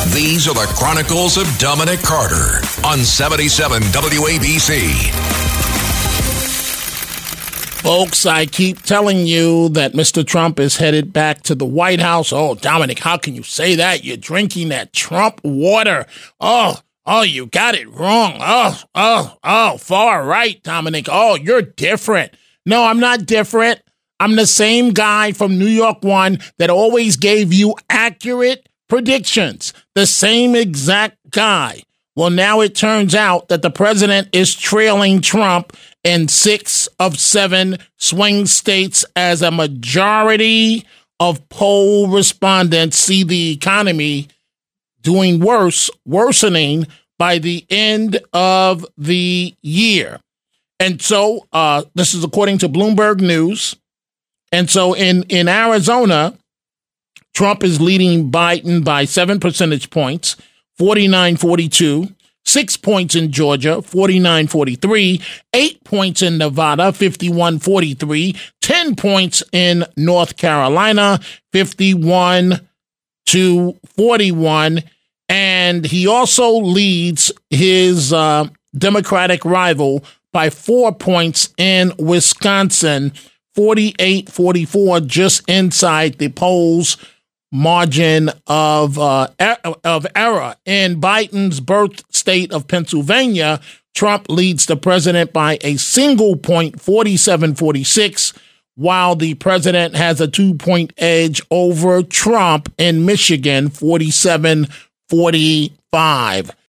These are the Chronicles of Dominic Carter on 77 WABC. Folks, I keep telling you that Mr. Trump is headed back to the White House. Oh, Dominic, how can you say that? You're drinking that Trump water. Oh, you got it wrong. Oh, far right, Dominic. Oh, you're different. No, I'm not different. I'm the same guy from New York One that always gave you accurate predictions. The same exact guy. Well, now it turns out that the president is trailing Trump in 6 of 7 swing states as a majority of poll respondents see the economy doing worsening by the end of the year. And so this is according to Bloomberg News. And so in Arizona, Trump is leading Biden by 7 percentage points, 49-42. 6 points in Georgia, 49-43, 8 points in Nevada, 51-43, 10 points in North Carolina, 51-41, and he also leads his Democratic rival by 4 points in Wisconsin, 48-44, just inside the polls margin of error. In Biden's birth state of Pennsylvania, Trump leads the president by a single point, 47-46, while the president has a 2-point edge over Trump in Michigan, 47-45.